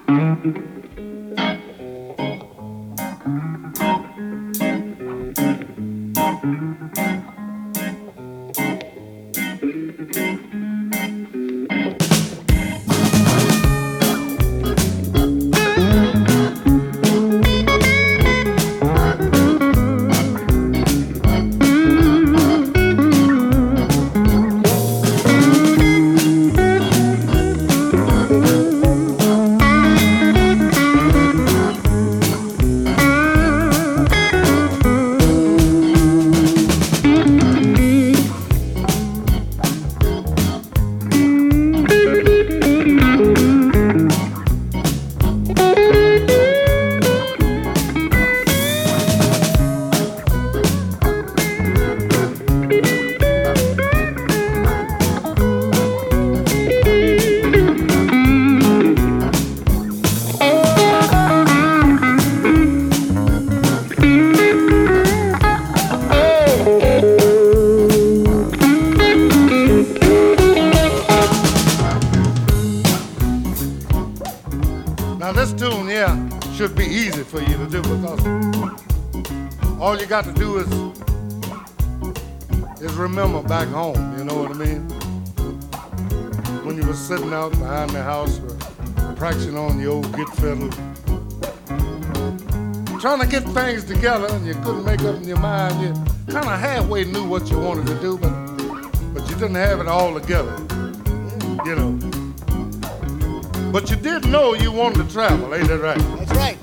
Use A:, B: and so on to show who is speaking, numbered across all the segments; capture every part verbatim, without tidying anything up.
A: Now this tune here should be easy for you to do because all you got to do is is remember back home, you know what I mean? When you were sitting out behind the house practicing on the old git fiddle, trying to get things together and you couldn't make up in your mind. You kind of halfway knew what you wanted to do, but but you didn't have it all together, you know. But you did know you wanted to travel, ain't that right?
B: That's right.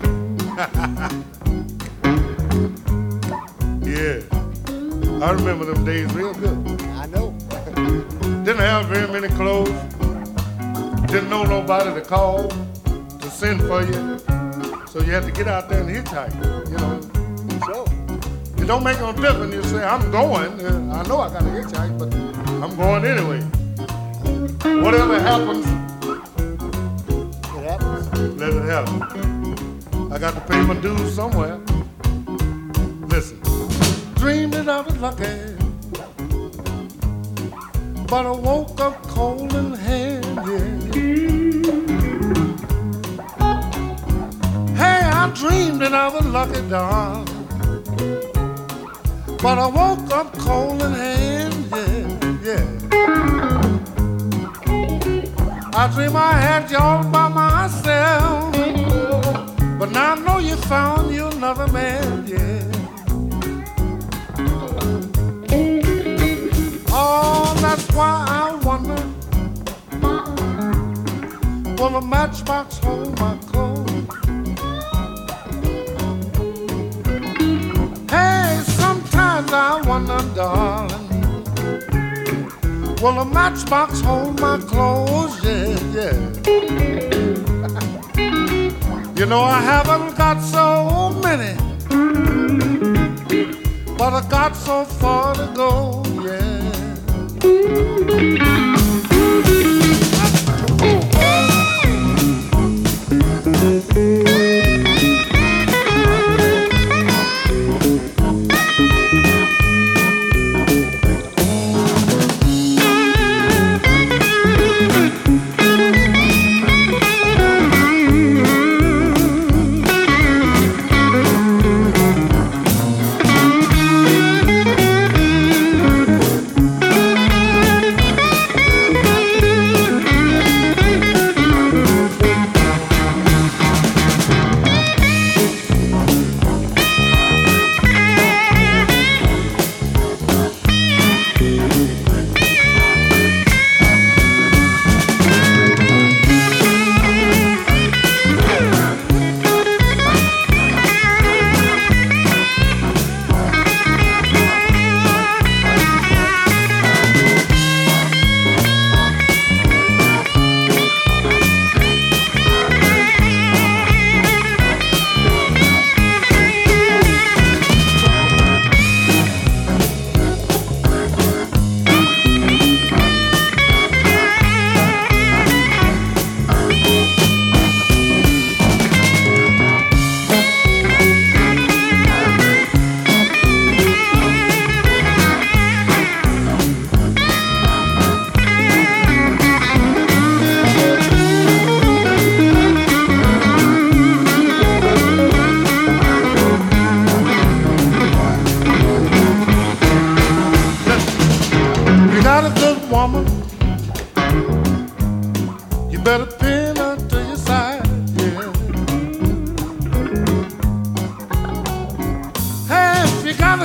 A: Yeah. I remember them days real good.
B: I know.
A: Didn't have very many clothes. Didn't know nobody to call, to send for you. So you had to get out there and hitchhike, you know.
B: So,
A: It don't make no difference. You say, I'm going. Uh, I know I got to hitchhike, but I'm going anyway. Whatever happens,
B: it happens.
A: let it happen. I got to pay my dues somewhere. Listen. Dreamed that I was lucky, but I woke up cold in hand, yeah. Hey, I dreamed that I was lucky, darling, but I woke up cold in hand, yeah, yeah. I dream I had you all by myself, but now I know you found you another man, yeah. Oh, that's why I wonder, will a matchbox hold my clothes? Hey, sometimes I wonder, darling, will a matchbox hold my clothes? Yeah, yeah. You know I haven't got so many, but I got so far to go, yeah.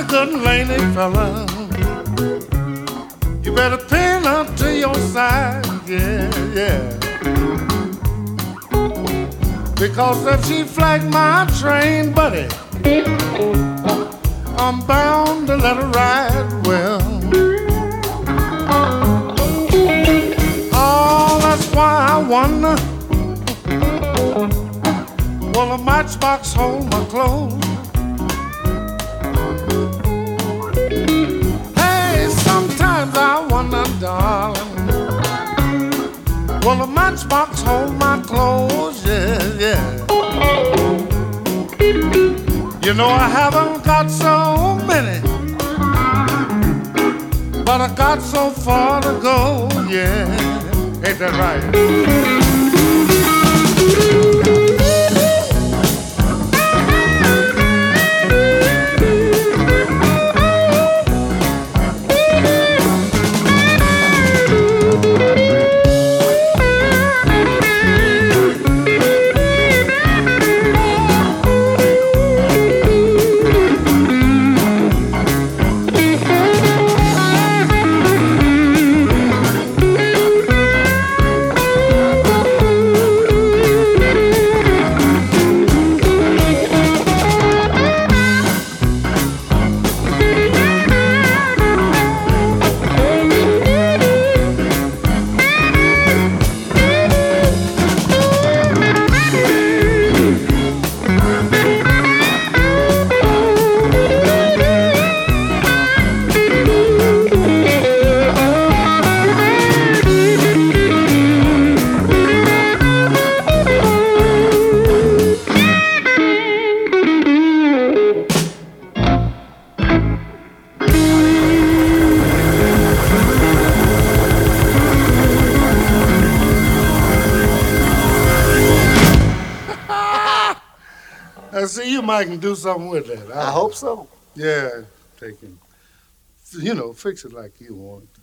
A: good lady fella, you better pin her to your side, yeah, yeah. Because if she flag my train, buddy, I'm bound to let her ride well. Oh, that's why I wonder, will a matchbox hold my clothes? Hey, sometimes I wonder, darling, will a matchbox hold my clothes? Yeah, yeah. You know I haven't got so many, but I got so far to go, yeah. Ain't that right? I see you might can do something with that.
B: I hope so.
A: Yeah, take him. You know, fix it like you want.